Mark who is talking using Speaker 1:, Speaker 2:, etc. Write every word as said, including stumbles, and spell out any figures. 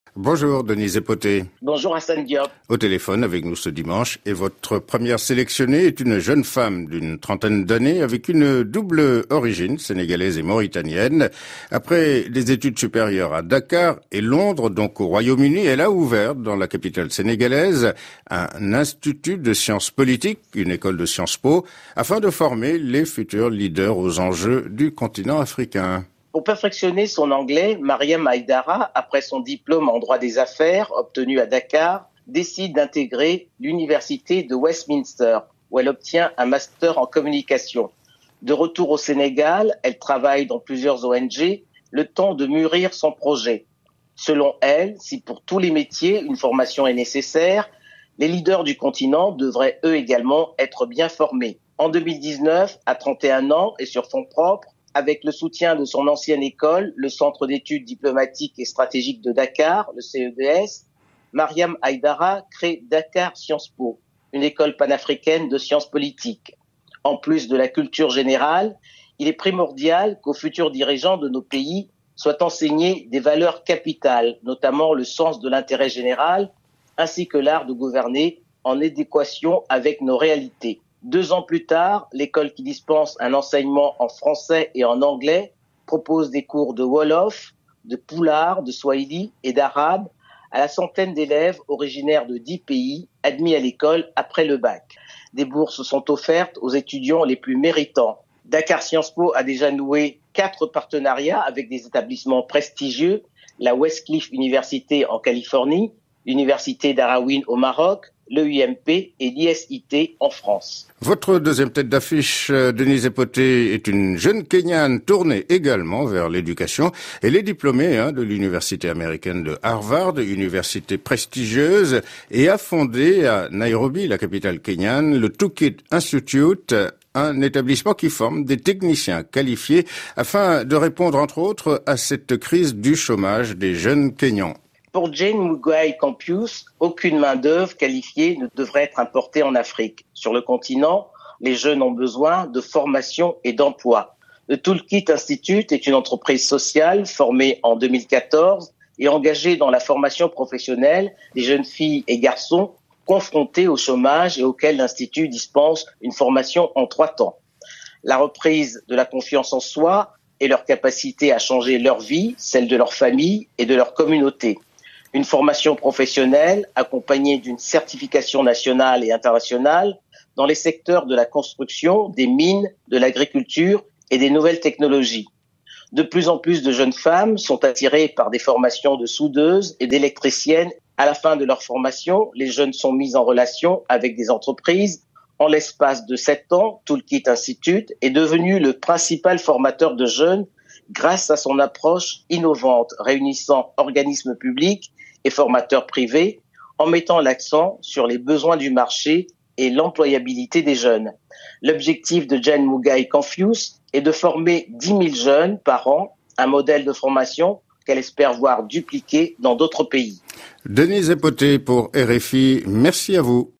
Speaker 1: Bonjour Denise Epoté.
Speaker 2: Bonjour Hassan Diop.
Speaker 1: Au téléphone avec nous ce dimanche et votre première sélectionnée est une jeune femme d'une trentaine d'années avec une double origine sénégalaise et mauritanienne. Après des études supérieures à Dakar et Londres, donc au Royaume-Uni, elle a ouvert dans la capitale sénégalaise un institut de sciences politiques, une école de Sciences Po, afin de former les futurs leaders aux enjeux du continent africain.
Speaker 2: Pour perfectionner son anglais, Mariam Aïdara, après son diplôme en droit des affaires obtenu à Dakar, décide d'intégrer l'université de Westminster, où elle obtient un master en communication. De retour au Sénégal, elle travaille dans plusieurs O N G, le temps de mûrir son projet. Selon elle, si pour tous les métiers une formation est nécessaire, les leaders du continent devraient eux également être bien formés. En deux mille dix-neuf, à trente et un ans et sur fonds propres, avec le soutien de son ancienne école, le Centre d'études diplomatiques et stratégiques de Dakar, le C E D S, Mariam Aïdara crée Dakar Sciences Po, une école panafricaine de sciences politiques. En plus de la culture générale, il est primordial qu'aux futurs dirigeants de nos pays soient enseignées des valeurs capitales, notamment le sens de l'intérêt général, ainsi que l'art de gouverner en adéquation avec nos réalités. Deux ans plus tard, l'école qui dispense un enseignement en français et en anglais propose des cours de Wolof, de Pulaar, de Swahili et d'arabe à la centaine d'élèves originaires de dix pays admis à l'école après le bac. Des bourses sont offertes aux étudiants les plus méritants. Dakar Sciences Po a déjà noué quatre partenariats avec des établissements prestigieux, la Westcliff University en Californie, l'Université d'Arawin au Maroc, l'E U M P et l'I S I T en France.
Speaker 1: Votre deuxième tête d'affiche, Denise Epoté, est une jeune Kenyane tournée également vers l'éducation. Elle est diplômée hein, de l'université américaine de Harvard, université prestigieuse, et a fondé à Nairobi, la capitale kenyane, le Toolkit Institute, un établissement qui forme des techniciens qualifiés afin de répondre entre autres à cette crise du chômage des jeunes Kenyans.
Speaker 2: Pour Jane Mugai Campus, aucune main-d'œuvre qualifiée ne devrait être importée en Afrique. Sur le continent, les jeunes ont besoin de formation et d'emploi. Le Toolkit Institute est une entreprise sociale formée en deux mille quatorze et engagée dans la formation professionnelle des jeunes filles et garçons confrontés au chômage et auxquels l'Institut dispense une formation en trois temps. La reprise de la confiance en soi et leur capacité à changer leur vie, celle de leur famille et de leur communauté. Une formation professionnelle accompagnée d'une certification nationale et internationale dans les secteurs de la construction, des mines, de l'agriculture et des nouvelles technologies. De plus en plus de jeunes femmes sont attirées par des formations de soudeuses et d'électriciennes. À la fin de leur formation, les jeunes sont mis en relation avec des entreprises. En l'espace de sept ans, Toolkit Institute est devenu le principal formateur de jeunes grâce à son approche innovante, réunissant organismes publics et formateurs privés, en mettant l'accent sur les besoins du marché et l'employabilité des jeunes. L'objectif de Jane Mugai Campus est de former dix mille jeunes par an, un modèle de formation qu'elle espère voir dupliqué dans d'autres pays.
Speaker 1: Denise Epoté pour R F I, merci à vous.